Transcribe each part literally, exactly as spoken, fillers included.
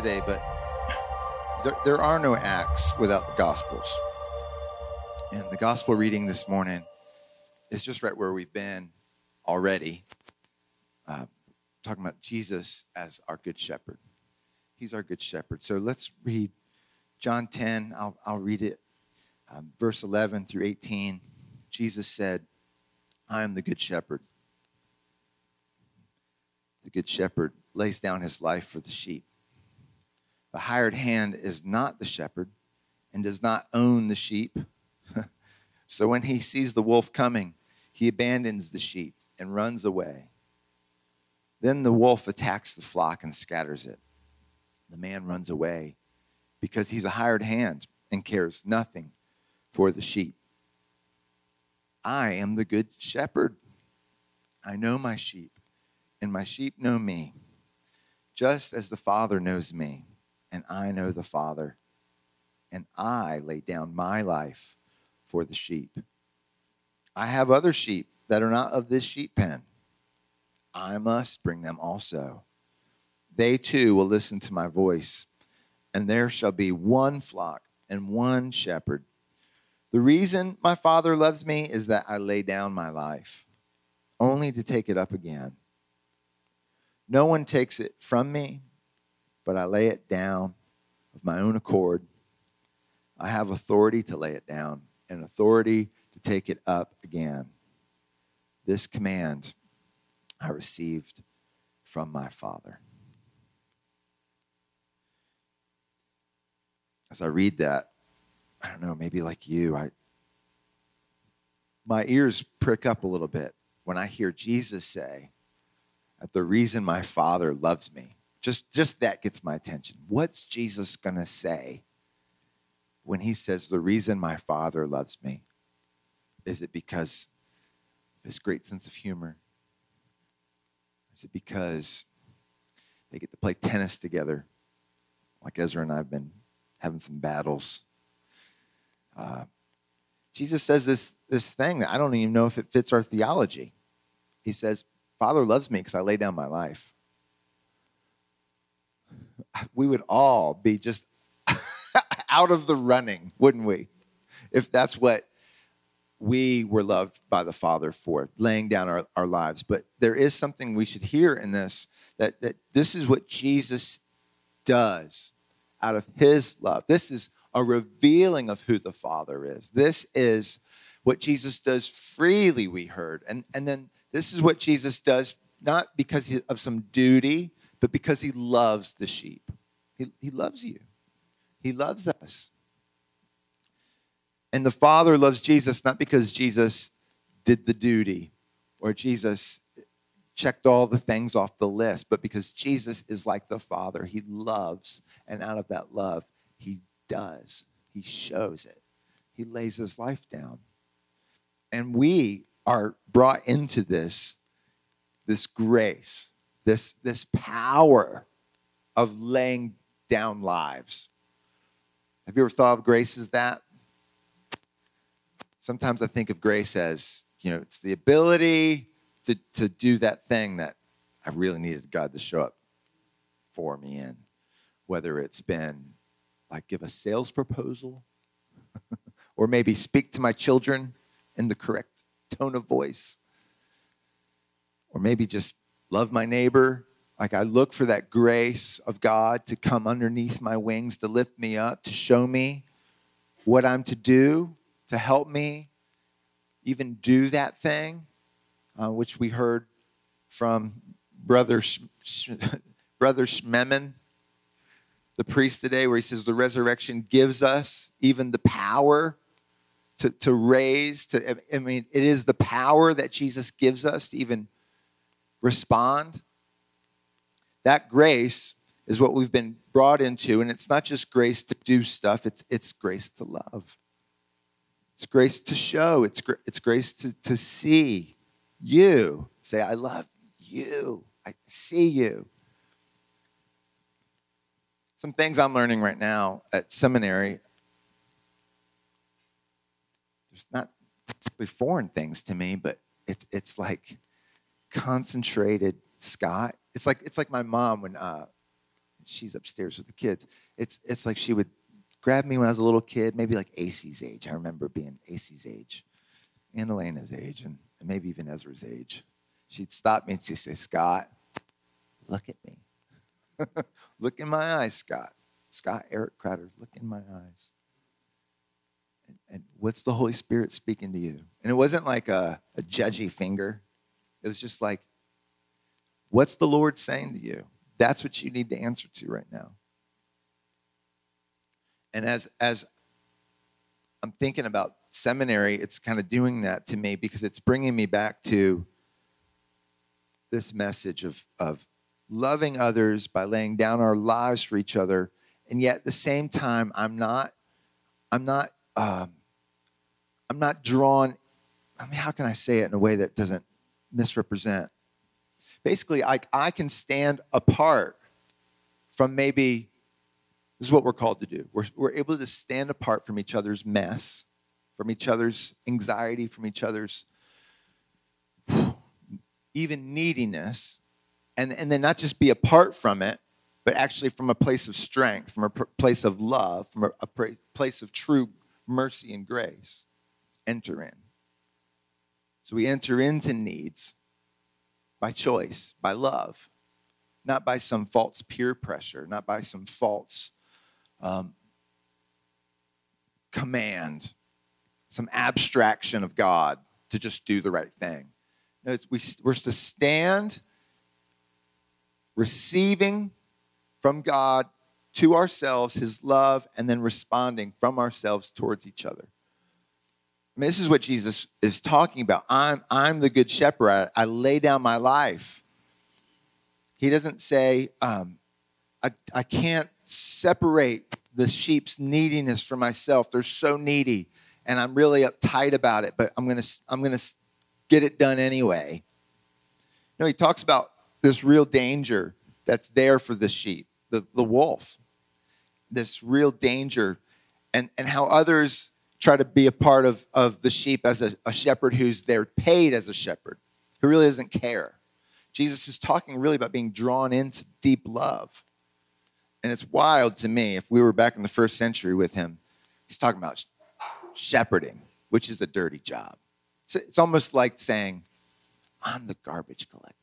today, but there, there are no Acts without the Gospels. And the Gospel reading this morning is just right where we've been already, uh, talking about Jesus as our Good Shepherd. He's our Good Shepherd. So let's read John ten. I'll, I'll read it, um, verse eleven through eighteen. Jesus said, I am the Good Shepherd. The Good Shepherd lays down his life for the sheep. The hired hand is not the shepherd and does not own the sheep. So when he sees the wolf coming, he abandons the sheep and runs away. Then the wolf attacks the flock and scatters it. The man runs away because he's a hired hand and cares nothing for the sheep. I am the good shepherd. I know my sheep, and my sheep know me, just as the Father knows me, and I know the Father, and I lay down my life for the sheep. I have other sheep that are not of this sheep pen. I must bring them also. They too will listen to my voice, and there shall be one flock and one shepherd. The reason my Father loves me is that I lay down my life, only to take it up again. No one takes it from me, but I lay it down of my own accord. I have authority to lay it down and authority to take it up again. This command I received from my Father. As I read that, I don't know, maybe like you, I my ears prick up a little bit when I hear Jesus say, that the reason my Father loves me. Just, just that gets my attention. What's Jesus going to say when he says, the reason my Father loves me? Is it because of his great sense of humor? Is it because they get to play tennis together, like Ezra and I have been having some battles? Uh, Jesus says this, this thing that I don't even know if it fits our theology. He says, Father loves me because I lay down my life. We would all be just out of the running, wouldn't we? If that's what we were loved by the Father for, laying down our, our lives. But there is something we should hear in this, that, that this is what Jesus does out of his love. This is a revealing of who the Father is. This is what Jesus does freely, we heard. And, and then this is what Jesus does, not because of some duty, but because he loves the sheep. He, he loves you. He loves us. And the Father loves Jesus not because Jesus did the duty or Jesus checked all the things off the list, but because Jesus is like the Father. He loves, and out of that love, he does. He shows it. He lays his life down. And we are brought into this, this grace, this, this power of laying down lives. Have you ever thought of grace as that? Sometimes I think of grace as, you know, it's the ability to, to do that thing that I really needed God to show up for me in. Whether it's been like give a sales proposal or maybe speak to my children in the correct tone of voice, or maybe just love my neighbor. Like I look for that grace of God to come underneath my wings, to lift me up, to show me what I'm to do, to help me even do that thing, uh, which we heard from Brother Sh- Sh- Brother Schmemann, the priest today, where he says the resurrection gives us even the power to, to raise. To I mean, it is the power that Jesus gives us to even respond. That grace is what we've been brought into, and it's not just grace to do stuff, it's it's grace to love. It's grace to show, it's it's grace to, to see you. Say, I love you. I see you. Some things I'm learning right now at seminary, there's not simply foreign things to me, but it's it's like concentrated Scott. It's like it's like my mom when uh, she's upstairs with the kids. It's it's like she would grab me when I was a little kid, maybe like A C's age. I remember being A C's age, and Elena's age, and, and maybe even Ezra's age. She'd stop me and she'd say, Scott, look at me. Look in my eyes, Scott. Scott Eric Crowder, look in my eyes. And, and what's the Holy Spirit speaking to you? And it wasn't like a, a judgy finger. It was just like, what's the Lord saying to you? That's what you need to answer to right now. And as, as I'm thinking about seminary, it's kind of doing that to me because it's bringing me back to this message of, of loving others by laying down our lives for each other. And yet at the same time, I'm not, I'm not, um, I'm not drawn. I mean, how can I say it in a way that doesn't misrepresent? Basically, I, I can stand apart from maybe, this is what we're called to do. We're, we're able to stand apart from each other's mess, from each other's anxiety, from each other's even neediness, and, and then not just be apart from it, but actually from a place of strength, from a pr- place of love, from a, a pr- place of true mercy and grace, enter in. So we enter into needs by choice, by love, not by some false peer pressure, not by some false um, command, some abstraction of God to just do the right thing. No, it's, we, we're to stand receiving from God to ourselves his love and then responding from ourselves towards each other. I mean, this is what Jesus is talking about. I'm, I'm the good shepherd. I, I lay down my life. He doesn't say, um, I, I can't separate the sheep's neediness from myself. They're so needy, and I'm really uptight about it, but I'm going to I'm going to get it done anyway. No, he talks about this real danger that's there for the sheep, the, the wolf, this real danger, and, and how others try to be a part of, of the sheep as a, a shepherd who's there paid as a shepherd, who really doesn't care. Jesus is talking really about being drawn into deep love. And it's wild to me, if we were back in the first century with him, he's talking about shepherding, which is a dirty job. It's, it's almost like saying, I'm the garbage collector.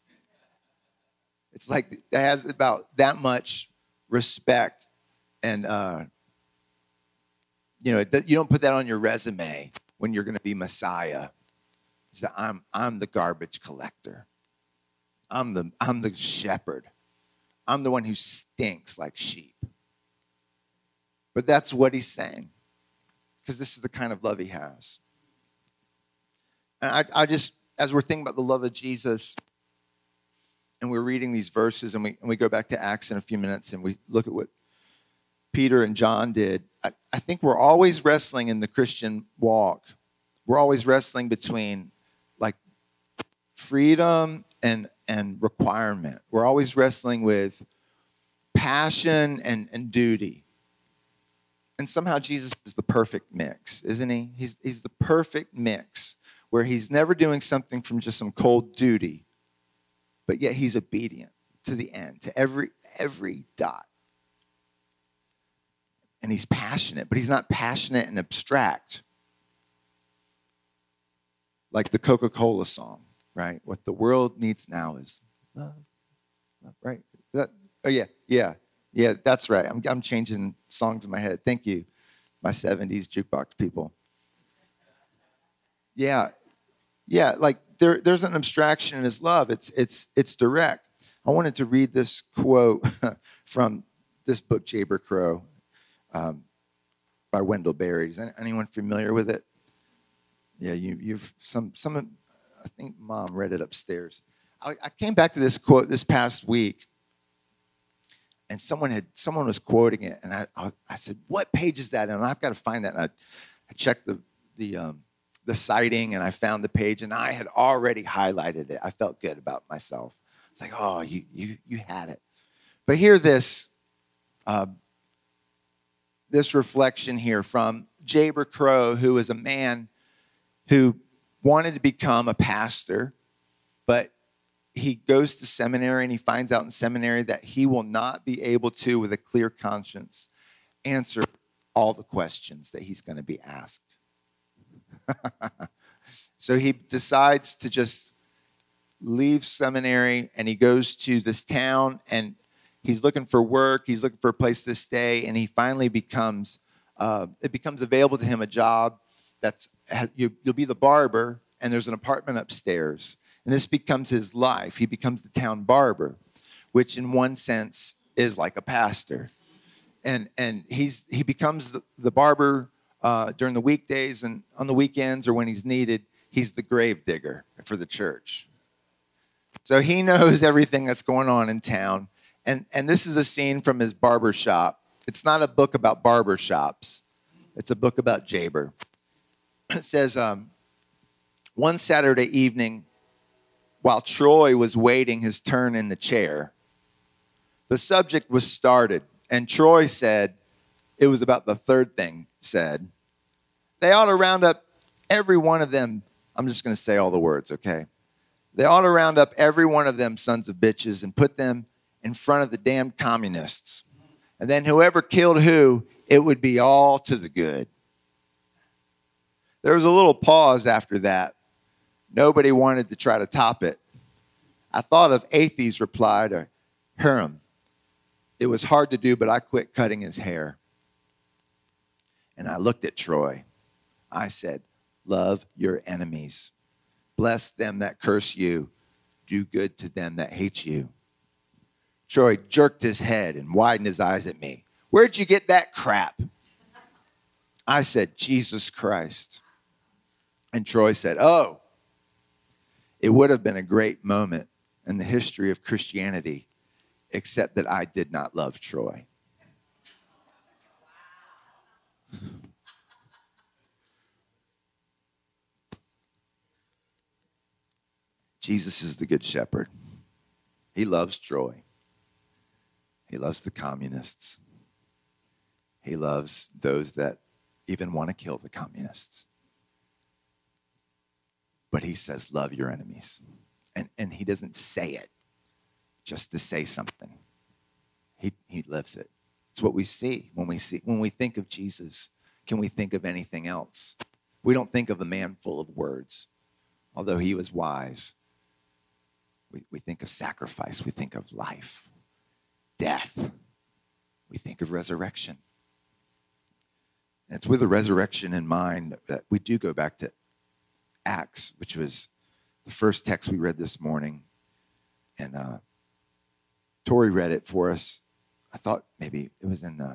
It's like it has about that much respect, and uh, you know, it, you don't put that on your resume when you're going to be Messiah. So I'm I'm the garbage collector. I'm the I'm the shepherd. I'm the one who stinks like sheep. But that's what he's saying, because this is the kind of love he has. And I, I just, as we're thinking about the love of Jesus, and we're reading these verses, and we and we go back to Acts in a few minutes, and we look at what Peter and John did. I, I think we're always wrestling in the Christian walk. We're always wrestling between like freedom and and requirement. We're always wrestling with passion and, and duty. And somehow Jesus is the perfect mix, isn't he? He's he's the perfect mix where he's never doing something from just some cold duty, but yet he's obedient to the end, to every every dot. And he's passionate, but he's not passionate and abstract like the Coca-Cola song, right? What the world needs now is love, love, right? Is that, oh, yeah, yeah, yeah, that's right. I'm, I'm changing songs in my head. Thank you, my seventies jukebox people. Yeah, yeah, like there, there's an abstraction in his love. It's, it's, it's direct. I wanted to read this quote from this book, Jayber Crow, um, by Wendell Berry. Is anyone familiar with it? Yeah, you, you've some some. I think Mom read it upstairs. I, I came back to this quote this past week, and someone had someone was quoting it, and I I, I said, "What page is that?" And I've got to find that. And I, I checked the the um, the citing, and I found the page, and I had already highlighted it. I felt good about myself. It's like, oh, you you you had it. But hear this. Uh, this reflection here from Jayber Crow, who is a man who wanted to become a pastor, but he goes to seminary and he finds out in seminary that he will not be able to, with a clear conscience, answer all the questions that he's going to be asked. So he decides to just leave seminary and he goes to this town and he's looking for work. He's looking for a place to stay. And he finally becomes, uh, it becomes available to him a job that's, you, you'll be the barber and there's an apartment upstairs. And this becomes his life. He becomes the town barber, which in one sense is like a pastor. And and he's he becomes the, the barber uh, during the weekdays, and on the weekends or when he's needed, he's the grave digger for the church. So he knows everything that's going on in town. And, and this is a scene from his barber shop. It's not a book about barber shops. It's a book about Jaber. It says, um, one Saturday evening, while Troy was waiting his turn in the chair, the subject was started. And Troy said, it was about the third thing said, they ought to round up every one of them. I'm just going to say all the words, okay? They ought to round up every one of them sons of bitches and put them in front of the damned communists. And then whoever killed who, it would be all to the good. There was a little pause after that. Nobody wanted to try to top it. I thought of Athie's reply to Hiram. It was hard to do, but I quit cutting his hair. And I looked at Troy. I said, love your enemies. Bless them that curse you. Do good to them that hate you. Troy jerked his head and widened his eyes at me. Where'd you get that crap? I said, Jesus Christ. And Troy said, oh, it would have been a great moment in the history of Christianity, except that I did not love Troy. Jesus is the good shepherd. He loves Troy. He loves the communists. He loves those that even want to kill the communists. But he says, love your enemies. And, and he doesn't say it just to say something. He, he lives it. It's what we see when we see when we think of Jesus. Can we think of anything else? We don't think of a man full of words, although he was wise. We, we think of sacrifice. We think of life, death. We think of resurrection. And it's with the resurrection in mind that we do go back to Acts, which was the first text we read this morning. And uh, Tori read it for us. I thought maybe it was in the,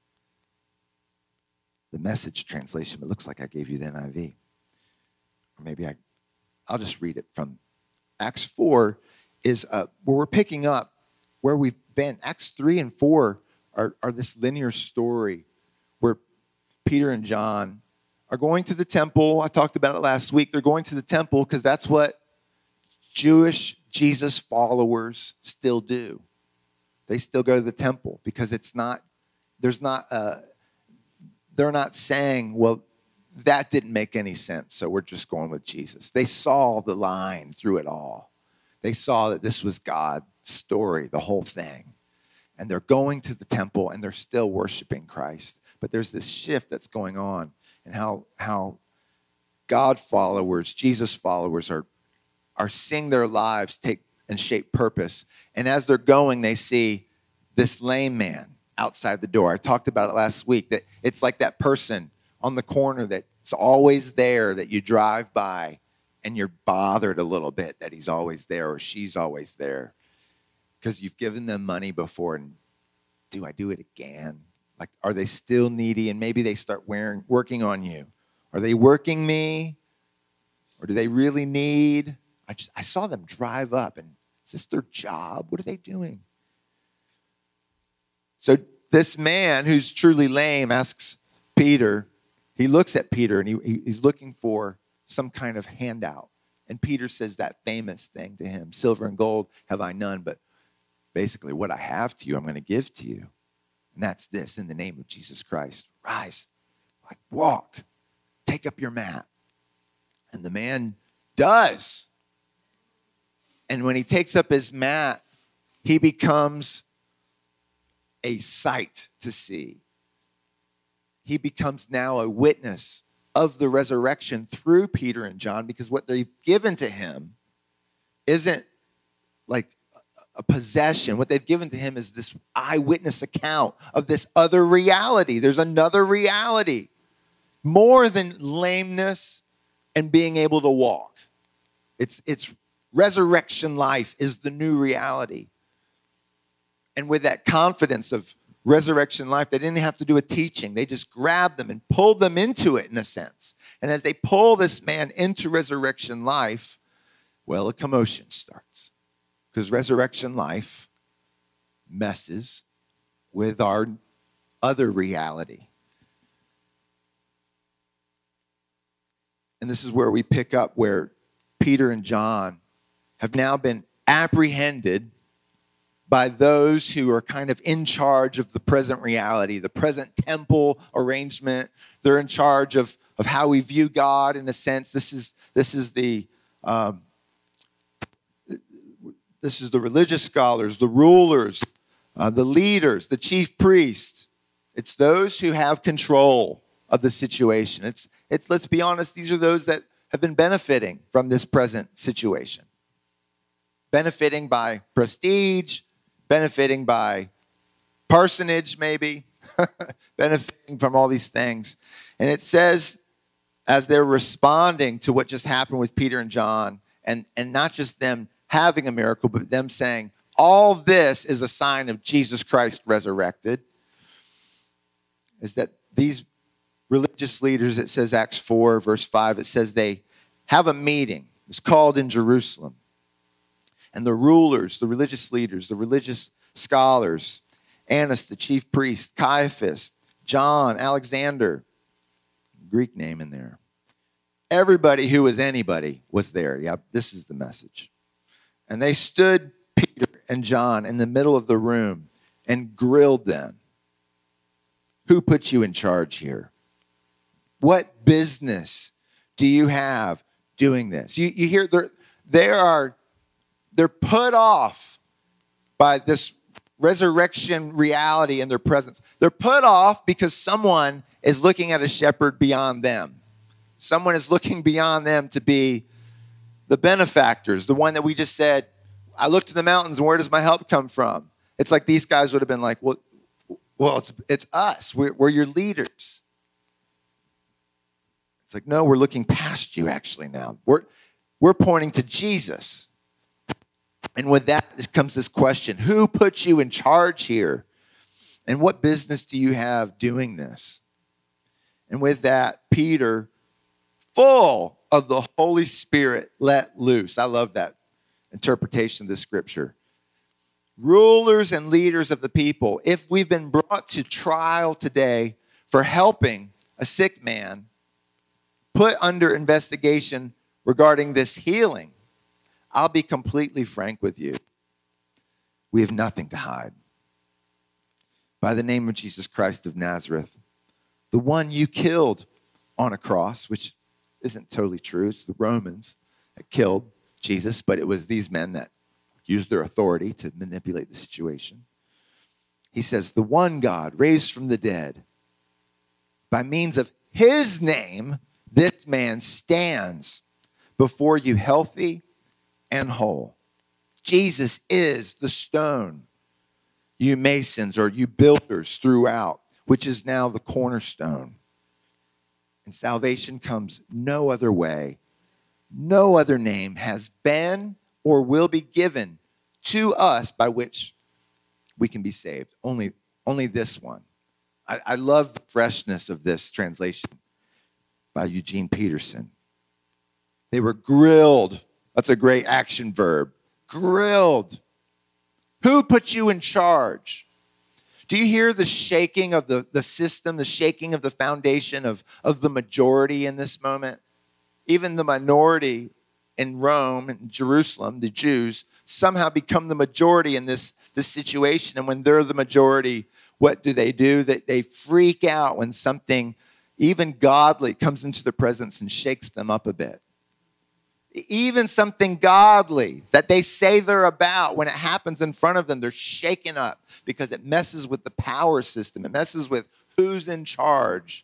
the Message translation, but it looks like I gave you the N I V. Or maybe I, I'll just read it from Acts four is uh, where we're picking up where we've been. Acts three and four are, are this linear story where Peter and John are going to the temple. I talked about it last week. They're going to the temple because that's what Jewish Jesus followers still do. They still go to the temple because it's not, there's not, uh, they're not saying, well, that didn't make any sense, so we're just going with Jesus. They saw the line through it all. They saw that this was God's story, the whole thing. And they're going to the temple and they're still worshiping Christ. But there's this shift that's going on and how, how God followers, Jesus followers are, are seeing their lives take and shape purpose. And as they're going, they see this lame man outside the door. I talked about it last week, that it's like that person on the corner that's always there, that you drive by and you're bothered a little bit that he's always there or she's always there because you've given them money before. And do I do it again? Like, are they still needy? And maybe they start wearing, working on you. Are they working me? Or do they really need? I just I saw them drive up, and is this their job? What are they doing? So this man who's truly lame asks Peter, he looks at Peter, and he, he's looking for some kind of handout. And Peter says that famous thing to him, silver and gold have I none, but basically what I have to you, I'm going to give to you. And that's this, in the name of Jesus Christ, rise, like walk, take up your mat. And the man does. And when he takes up his mat, he becomes a sight to see. He becomes now a witness of the resurrection through Peter and John, because what they've given to him isn't like a possession. What they've given to him is this eyewitness account of this other reality. There's another reality, more than lameness and being able to walk. It's, it's resurrection life is the new reality. And with that confidence of resurrection life, they didn't have to do a teaching. They just grabbed them and pulled them into it in a sense. And as they pull this man into resurrection life, well, a commotion starts. Because resurrection life messes with our other reality. And this is where we pick up where Peter and John have now been apprehended by those who are kind of in charge of the present reality, the present temple arrangement. They're in charge of, of how we view God in a sense. This is, this is the um, this is the religious scholars, the rulers, uh, the leaders, the chief priests. It's those who have control of the situation. It's, it's, let's be honest, these are those that have been benefiting from this present situation. Benefiting by prestige, benefiting by parsonage maybe, benefiting from all these things. And it says, as they're responding to what just happened with Peter and John, and, and not just them having a miracle, but them saying, all this is a sign of Jesus Christ resurrected, is that these religious leaders, it says Acts four, verse five, it says they have a meeting. It's called in Jerusalem. And the rulers, the religious leaders, the religious scholars, Annas, the chief priest, Caiaphas, John, Alexander, Greek name in there. Everybody who was anybody was there. Yeah, this is the message. And they stood Peter and John in the middle of the room and grilled them. Who put you in charge here? What business do you have doing this? You, you hear there, there are, they're put off by this resurrection reality in their presence. They're put off because someone is looking at a shepherd beyond them. Someone is looking beyond them to be the benefactors, the one that we just said, I look to the mountains, and where does my help come from? It's like these guys would have been like, well, well it's, it's us. We're, we're your leaders. It's like, no, we're looking past you actually now. We're, we're pointing to Jesus. And with that comes this question, who put you in charge here? And what business do you have doing this? And with that, Peter, full of the Holy Spirit, let loose. I love that interpretation of the scripture. Rulers and leaders of the people, if we've been brought to trial today for helping a sick man, put under investigation regarding this healing, I'll be completely frank with you. We have nothing to hide. By the name of Jesus Christ of Nazareth, the one you killed on a cross, which isn't totally true. It's the Romans that killed Jesus, but it was these men that used their authority to manipulate the situation. He says, the one God raised from the dead, by means of his name, this man stands before you healthy and whole. Jesus is the stone you masons or you builders threw out, which is now the cornerstone. And salvation comes no other way. No other name has been or will be given to us by which we can be saved. Only, only this one. I, I love the freshness of this translation by Eugene Peterson. They were grilled. That's a great action verb. Grilled. Who put you in charge? Do you hear the shaking of the, the system, the shaking of the foundation of, of the majority in this moment? Even the minority in Rome and Jerusalem, the Jews, somehow become the majority in this, this situation. And when they're the majority, what do they do? They, they freak out when something even godly comes into their presence and shakes them up a bit. Even something godly that they say they're about, when it happens in front of them, they're shaken up because it messes with the power system. It messes with who's in charge.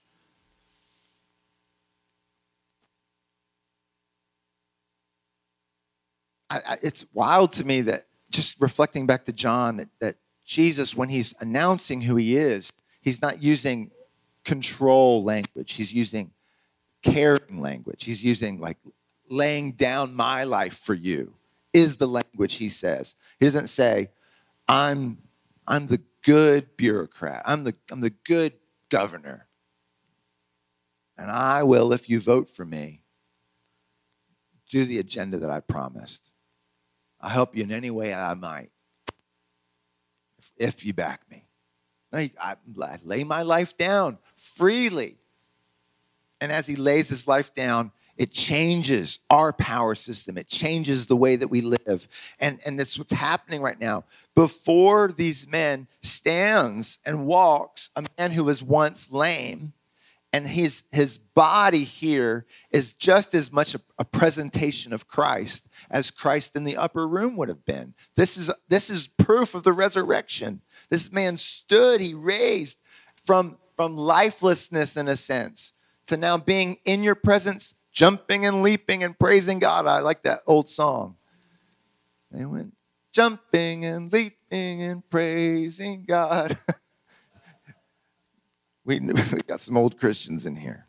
I, I, it's wild to me that, just reflecting back to John, that, that Jesus, when he's announcing who he is, he's not using control language. He's using caring language. He's using like laying down my life for you is the language he says. He doesn't say, I'm, I'm the good bureaucrat. I'm the, I'm the good governor. And I will, if you vote for me, do the agenda that I promised. I'll help you in any way I might if, if you back me. I, I, I lay my life down freely. And as he lays his life down, it changes our power system. It changes the way that we live. And, and that's what's happening right now. Before these men stands and walks a man who was once lame, and his, his body here is just as much a, a presentation of Christ as Christ in the upper room would have been. This is, this is proof of the resurrection. This man stood, he raised from, from lifelessness in a sense to now being in your presence, jumping and leaping and praising God. I like that old song. They went jumping and leaping and praising God. we, we got some old Christians in here.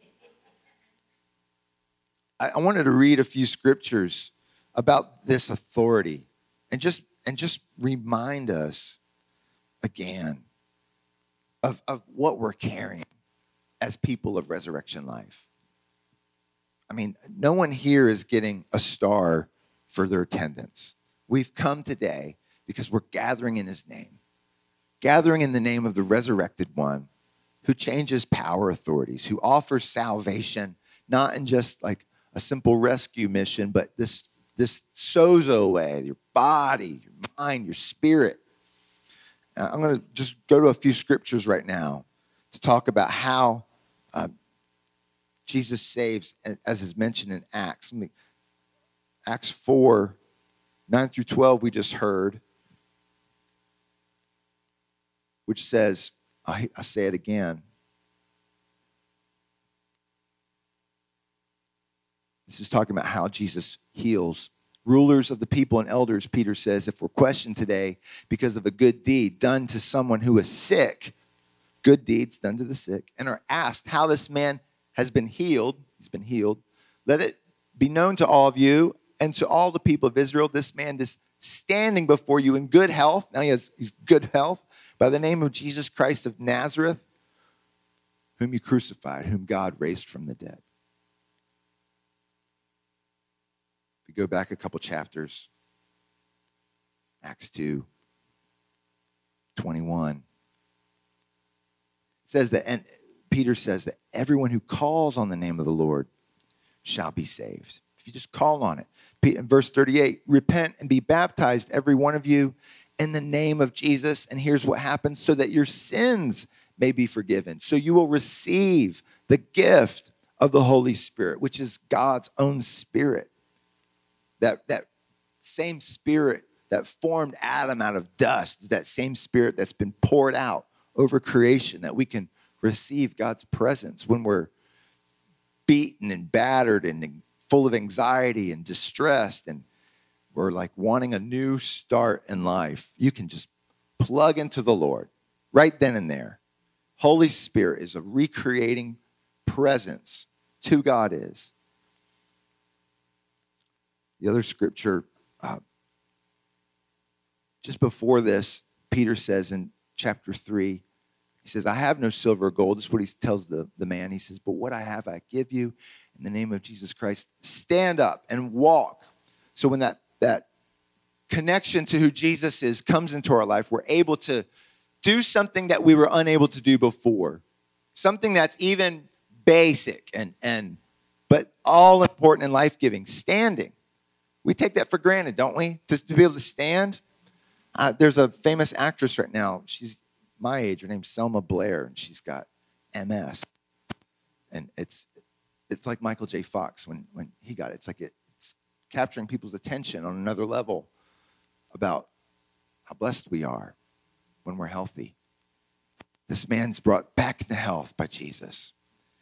I, I wanted to read a few scriptures about this authority and just and just remind us again of, of what we're carrying as people of Resurrection Life. I mean, no one here is getting a star for their attendance. We've come today because we're gathering in his name, gathering in the name of the resurrected one who changes power authorities, who offers salvation, not in just like a simple rescue mission, but this, this sozo way, your body, your mind, your spirit. Uh, I'm going to just go to a few scriptures right now to talk about how uh, Jesus saves, as is mentioned in Acts. Acts four, nine through twelve, we just heard, which says, I, I say it again. This is talking about how Jesus heals. Rulers of the people and elders, Peter says, if we're questioned today because of a good deed done to someone who is sick, good deeds done to the sick, and are asked how this man has been healed, he's been healed, let it be known to all of you and to all the people of Israel, this man is standing before you in good health. Now he has he's good health by the name of Jesus Christ of Nazareth, whom you crucified, whom God raised from the dead. If we go back a couple chapters, Acts two, twenty-one, it says that, and Peter says that everyone who calls on the name of the Lord shall be saved. If you just call on it. In verse thirty-eight, repent and be baptized, every one of you, in the name of Jesus. And here's what happens, so that your sins may be forgiven. So you will receive the gift of the Holy Spirit, which is God's own spirit. That, that same spirit that formed Adam out of dust, that same spirit that's been poured out over creation, that we can receive God's presence when we're beaten and battered and full of anxiety and distressed and we're like wanting a new start in life. You can just plug into the Lord right then and there. Holy Spirit is a recreating presence. It's who God is. The other scripture, uh, just before this, Peter says in chapter three, he says, I have no silver or gold. This is what he tells the, the man. He says, but what I have, I give you in the name of Jesus Christ. Stand up and walk. So when that, that connection to who Jesus is comes into our life, we're able to do something that we were unable to do before. Something that's even basic and, and but all important and life-giving. Standing. We take that for granted, don't we? To, to be able to stand. Uh, there's a famous actress right now. She's my age. Her name's Selma Blair, and she's got M S. And it's it's like Michael J. Fox when, when he got it. It's like it, it's capturing people's attention on another level about how blessed we are when we're healthy. This man's brought back to health by Jesus.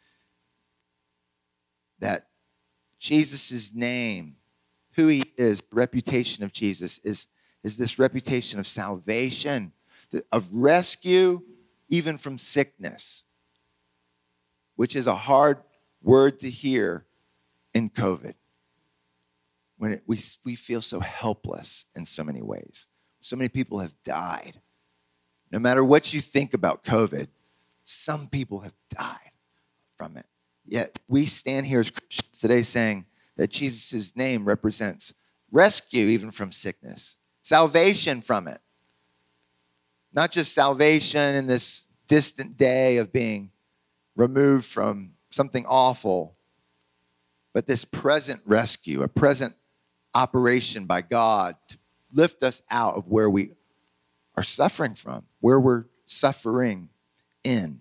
That Jesus' name, who he is, the reputation of Jesus is, is this reputation of salvation, of rescue, even from sickness, which is a hard word to hear in COVID. When it, we, we feel so helpless in so many ways. So many people have died. No matter what you think about COVID, some people have died from it. Yet we stand here as Christians today saying that Jesus' name represents rescue even from sickness, salvation from it. Not just salvation in this distant day of being removed from something awful, but this present rescue, a present operation by God to lift us out of where we are suffering from, where we're suffering in.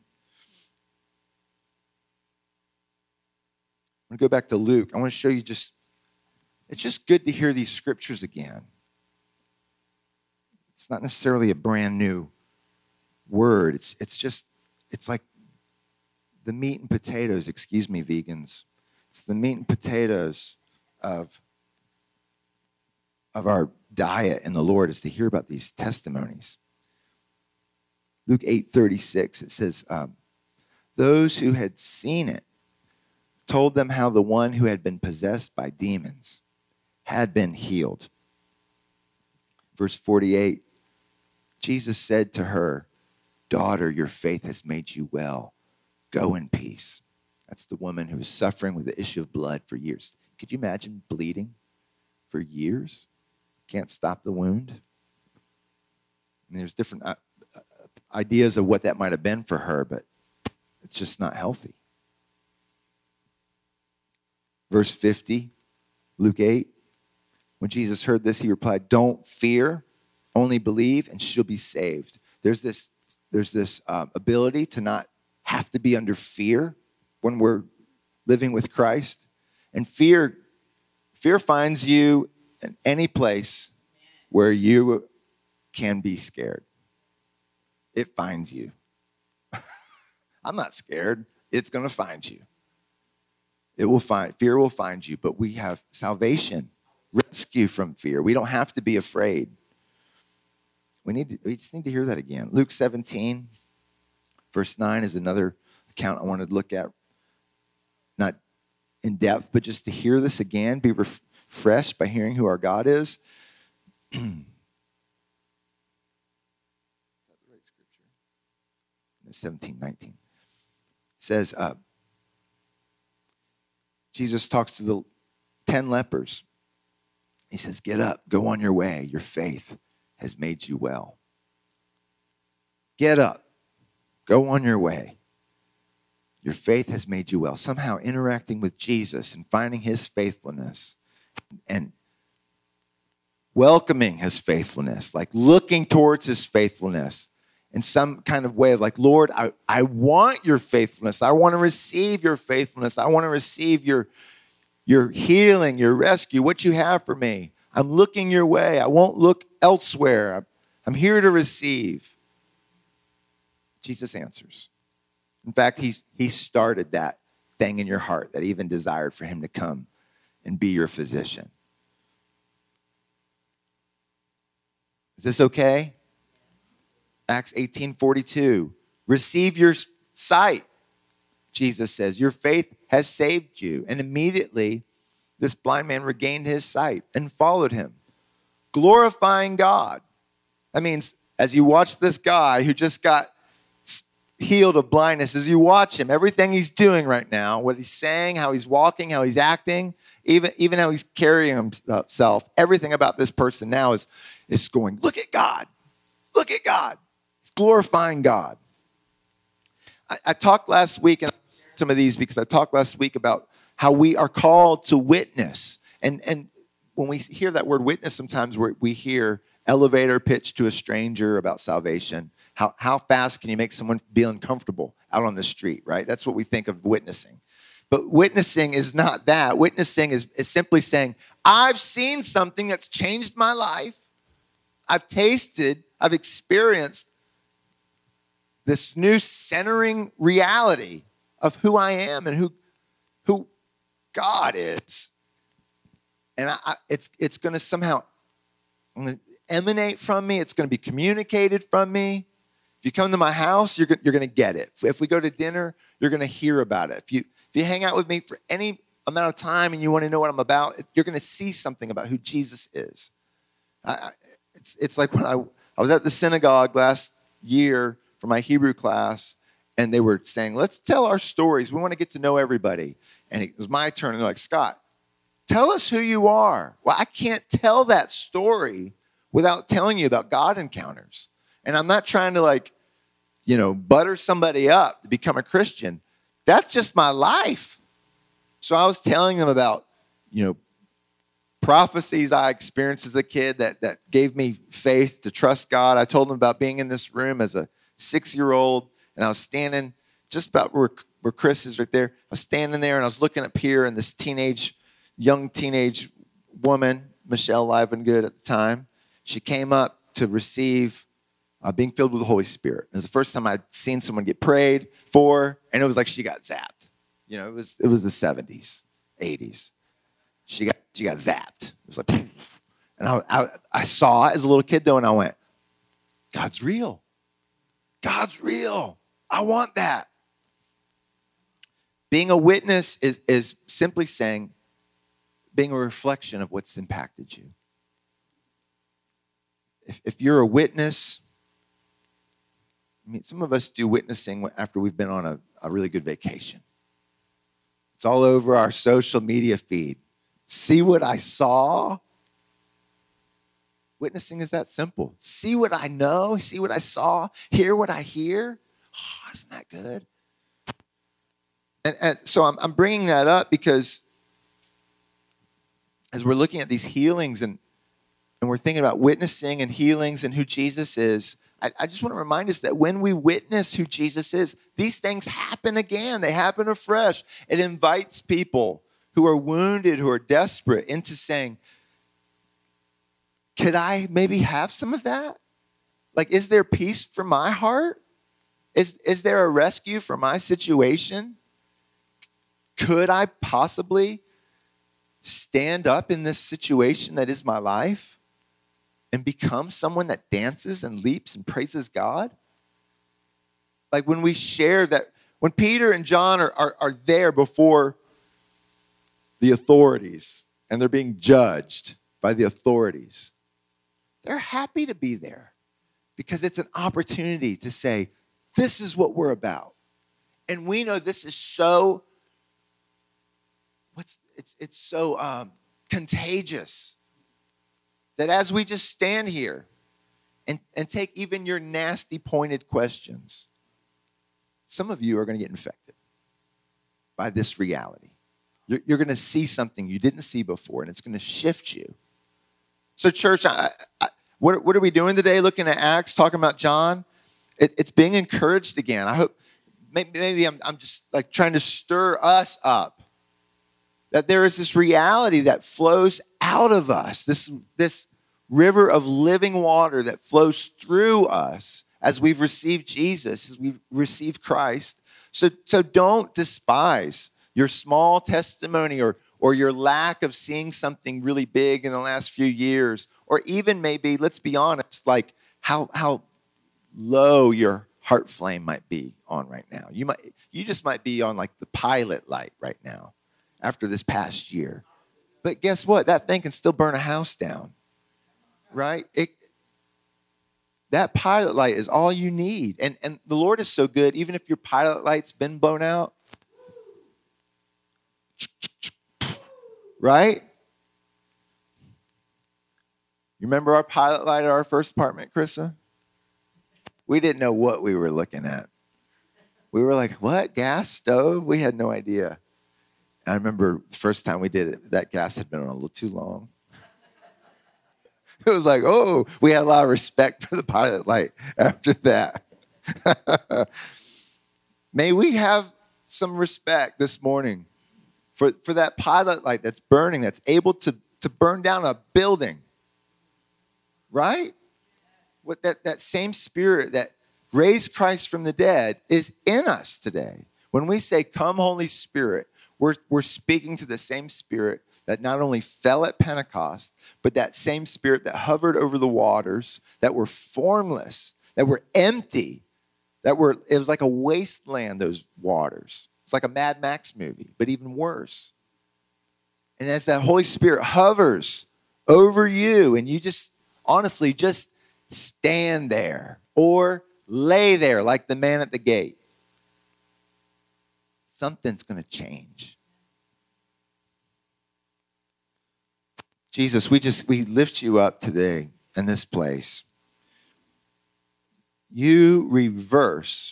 I'm going to go back to Luke. I want to show you just, it's just good to hear these scriptures again. It's not necessarily a brand new word. It's, it's just, it's like the meat and potatoes, excuse me, vegans. It's the meat and potatoes of, of our diet in the Lord is to hear about these testimonies. Luke eight thirty-six, it says, um, those who had seen it told them how the one who had been possessed by demons had been healed. Verse forty-eight, Jesus said to her, daughter, your faith has made you well. Go in peace. That's the woman who was suffering with the issue of blood for years. Could you imagine bleeding for years? Can't stop the wound. And there's different uh, ideas of what that might have been for her, but it's just not healthy. Verse fifty, Luke eight. When Jesus heard this, he replied, don't fear, only believe, and she'll be saved. There's this, there's this uh, ability to not have to be under fear when we're living with Christ. And fear, fear finds you in any place where you can be scared. It finds you. I'm not scared. It's going to find you. It will find, fear will find you, but we have salvation, rescue from fear. We don't have to be afraid. We need to, we just need to hear that again. Luke seventeen, verse nine is another account I wanted to look at. Not in depth, but just to hear this again, be refreshed by hearing who our God is. Is that the right scripture? No, seventeen, nineteen. It says, uh, Jesus talks to the ten lepers. He says, get up, go on your way. Your faith has made you well. Get up, go on your way. Your faith has made you well. Somehow interacting with Jesus and finding his faithfulness and welcoming his faithfulness, like looking towards his faithfulness in some kind of way of like, Lord, I, I want your faithfulness. I want to receive your faithfulness. I want to receive your, your healing, your rescue, what you have for me. I'm looking your way. I won't look elsewhere. I'm, I'm here to receive. Jesus answers. In fact, he, he started that thing in your heart that even desired for him to come and be your physician. Is this okay? Acts eighteen forty-two. Receive your sight, Jesus says. Your faith has saved you. And immediately, this blind man regained his sight and followed him, glorifying God. That means as you watch this guy who just got healed of blindness, as you watch him, everything he's doing right now, what he's saying, how he's walking, how he's acting, even, even how he's carrying himself, everything about this person now is, is going, look at God. Look at God. He's glorifying God. I, I talked last week, and some of these because I talked last week about how we are called to witness. And, and when we hear that word witness, sometimes we we hear elevator pitch to a stranger about salvation. How, how fast can you make someone feel uncomfortable out on the street, right? That's what we think of witnessing. But witnessing is not that. Witnessing is, is simply saying, I've seen something that's changed my life. I've tasted, I've experienced this new centering reality of who I am and who, who God is. And I, I, it's, it's going to somehow emanate from me. It's going to be communicated from me. If you come to my house, you're, you're going to get it. If we go to dinner, you're going to hear about it. If you, if you hang out with me for any amount of time and you want to know what I'm about, you're going to see something about who Jesus is. I, it's, it's like when I, I was at the synagogue last year for my Hebrew class, and they were saying, let's tell our stories. We want to get to know everybody. And it was my turn, and they're like, Scott, tell us who you are. Well, I can't tell that story without telling you about God encounters. And I'm not trying to like, you know, butter somebody up to become a Christian. That's just my life. So I was telling them about, you know, prophecies I experienced as a kid that, that gave me faith to trust God. I told them about being in this room as a six-year-old, and I was standing just about where, where Chris is right there. I was standing there, and I was looking up here, and this teenage, young teenage woman, Michelle Livengood at the time, she came up to receive uh, being filled with the Holy Spirit. It was the first time I'd seen someone get prayed for, and it was like she got zapped. You know, it was it was the seventies, eighties. She got she got zapped. It was like, poof. And I, I I saw it as a little kid though, and I went, God's real. God's real. I want that. Being a witness is, is simply saying, being a reflection of what's impacted you. If, if you're a witness, I mean, some of us do witnessing after we've been on a, a really good vacation. It's all over our social media feed. See what I saw? Witnessing is that simple. See what I know, see what I saw, hear what I hear. Oh, isn't that good? And, and so I'm, I'm bringing that up because as we're looking at these healings and, and we're thinking about witnessing and healings and who Jesus is, I, I just want to remind us that when we witness who Jesus is, these things happen again. They happen afresh. It invites people who are wounded, who are desperate, into saying, could I maybe have some of that? Like, is there peace for my heart? Is, is there a rescue for my situation? Could I possibly stand up in this situation that is my life and become someone that dances and leaps and praises God? Like when we share that, when Peter and John are, are, are there before the authorities and they're being judged by the authorities, they're happy to be there because it's an opportunity to say, this is what we're about. And we know this is so, what's it's it's so um, contagious that as we just stand here and, and take even your nasty pointed questions, some of you are going to get infected by this reality. You're, you're going to see something you didn't see before, and it's going to shift you. So church, I, I, what, what are we doing today? Looking at Acts, talking about John. It, it's being encouraged again. I hope maybe, maybe I'm, I'm just like trying to stir us up. That there is this reality that flows out of us, this, this river of living water that flows through us as we've received Jesus, as we've received Christ. So, so don't despise your small testimony or, or your lack of seeing something really big in the last few years, or even maybe, let's be honest, like how, how low your heart flame might be on right now. You might, you just might be on like the pilot light right now after this past year. But guess what? That thing can still burn a house down, right? It, that pilot light is all you need. And, and the Lord is so good, even if your pilot light's been blown out, right? You remember our pilot light at our first apartment, Krista? We didn't know what we were looking at. We were like, what, gas stove? We had no idea. And I remember the first time we did it, that gas had been on a little too long. It was like, oh, we had a lot of respect for the pilot light after that. May we have some respect this morning for, for that pilot light that's burning, that's able to, to burn down a building, right? What that, that same spirit that raised Christ from the dead is in us today. When we say, come, Holy Spirit, we're, we're speaking to the same spirit that not only fell at Pentecost, but that same spirit that hovered over the waters, that were formless, that were empty, that were, it was like a wasteland, those waters. It's like a Mad Max movie, but even worse. And as that Holy Spirit hovers over you, and you just, honestly, just stand there or lay there like the man at the gate, something's going to change. Jesus, we just, we lift you up today in this place. You reverse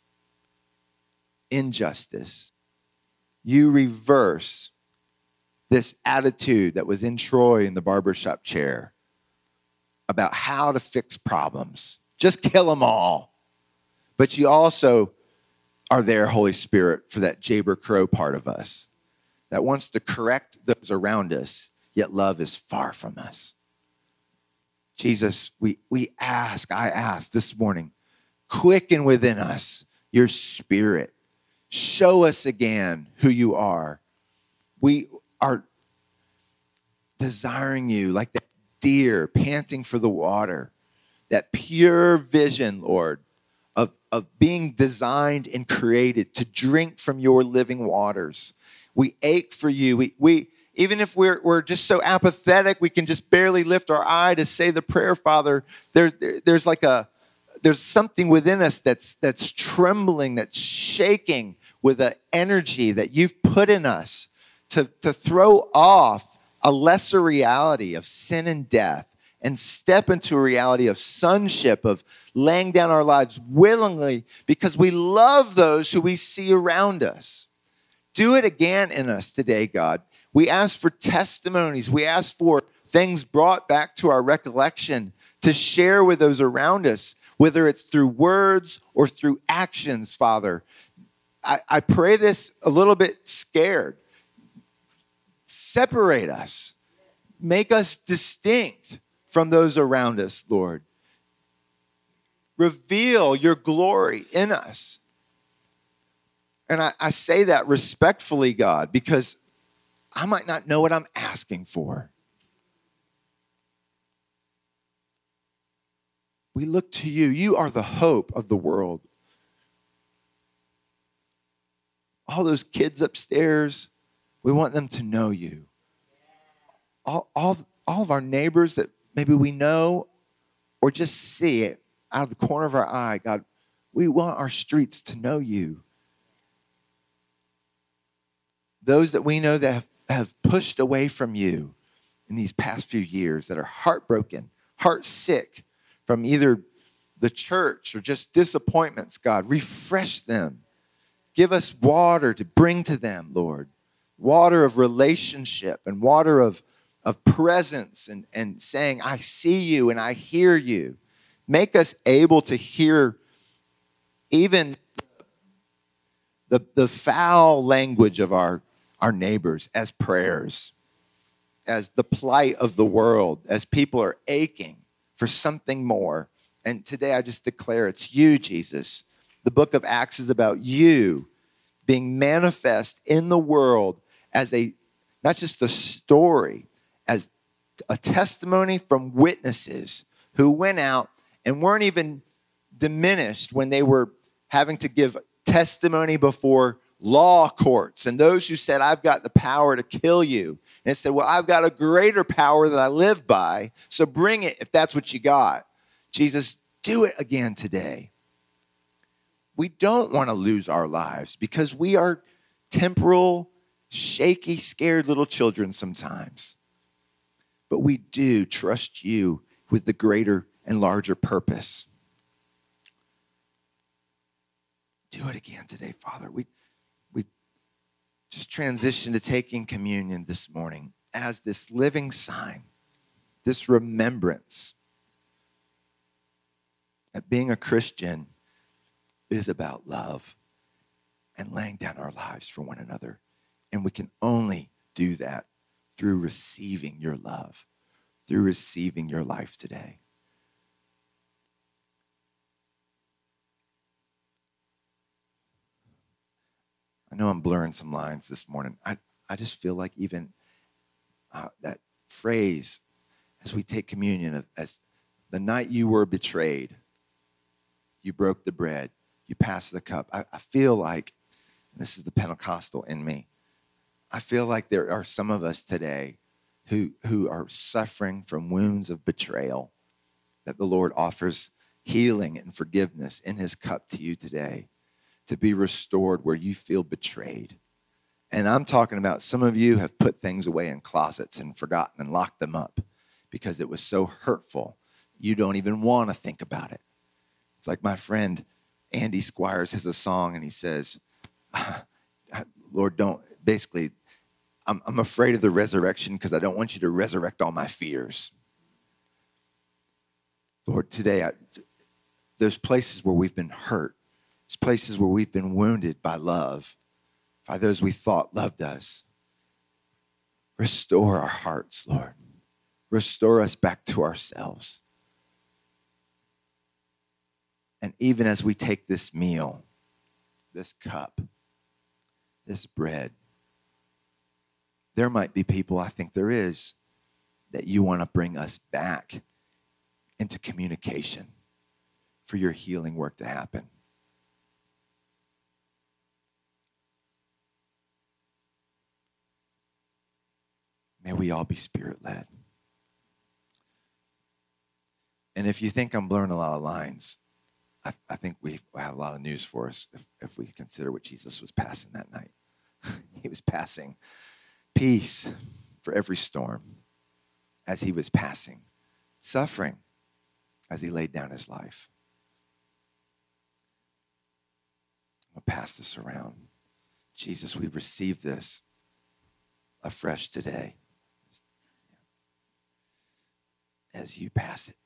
injustice. You reverse this attitude that was in Troy in the barbershop chair about how to fix problems. Just kill them all. But you also are there, Holy Spirit, for that Jaber Crow part of us that wants to correct those around us, yet love is far from us. Jesus, we, we ask, I ask this morning, quicken within us your spirit. Show us again who you are. We are desiring you like that deer panting for the water, that pure vision, Lord, of, of being designed and created to drink from your living waters. We ache for you. We, we even if we're, we're just so apathetic, we can just barely lift our eye to say the prayer, Father, there, there, there's like a, there's something within us that's, that's trembling, that's shaking with an energy that you've put in us to, to throw off a lesser reality of sin and death and step into a reality of sonship, of laying down our lives willingly because we love those who we see around us. Do it again in us today, God. We ask for testimonies. We ask for things brought back to our recollection to share with those around us, whether it's through words or through actions, Father. I, I pray this a little bit scared. Separate us. Make us distinct from those around us, Lord. Reveal your glory in us. And I, I say that respectfully, God, because I might not know what I'm asking for. We look to you. You are the hope of the world. All those kids upstairs, we want them to know you. All, all, all of our neighbors that maybe we know or just see it out of the corner of our eye, God, we want our streets to know you. Those that we know that have, have pushed away from you in these past few years, that are heartbroken, heart sick from either the church or just disappointments, God, refresh them. Give us water to bring to them, Lord. Water of relationship and water of, of presence and, and saying, I see you and I hear you. Make us able to hear even the, the foul language of our, our neighbors as prayers, as the plight of the world, as people are aching for something more. And today I just declare it's you, Jesus. The book of Acts is about you being manifest in the world as a, not just a story, as a testimony from witnesses who went out and weren't even diminished when they were having to give testimony before law courts and those who said, I've got the power to kill you. And it said, well, I've got a greater power that I live by, so bring it if that's what you got. Jesus, do it again today. We don't want to lose our lives because we are temporal, shaky, scared little children sometimes. But we do trust you with the greater and larger purpose. Do it again today, Father. We, we just transition to taking communion this morning as this living sign, this remembrance that being a Christian is about love and laying down our lives for one another. And we can only do that through receiving your love, through receiving your life today. I know I'm blurring some lines this morning. I, I just feel like even uh, that phrase, as we take communion, of, as the night you were betrayed, you broke the bread, you passed the cup. I, I feel like, and this is the Pentecostal in me, I feel like there are some of us today who, who are suffering from wounds of betrayal, that the Lord offers healing and forgiveness in his cup to you today, to be restored where you feel betrayed. And I'm talking about some of you have put things away in closets and forgotten and locked them up because it was so hurtful. You don't even want to think about it. It's like my friend Andy Squires has a song and he says, Lord, don't, basically, I'm, I'm afraid of the resurrection because I don't want you to resurrect all my fears. Lord, today, I, there's places where we've been hurt. There's places where we've been wounded by love, by those we thought loved us. Restore our hearts, Lord. Restore us back to ourselves. And even as we take this meal, this cup, this bread, there might be people, I think there is, that you want to bring us back into communication for your healing work to happen. May we all be Spirit-led. And if you think I'm blurring a lot of lines, I, I think we have a lot of news for us if, if we consider what Jesus was passing that night. He was passing peace for every storm as he was passing suffering as he laid down his life. I'm going to pass this around. Jesus, we receive this afresh today as you pass it.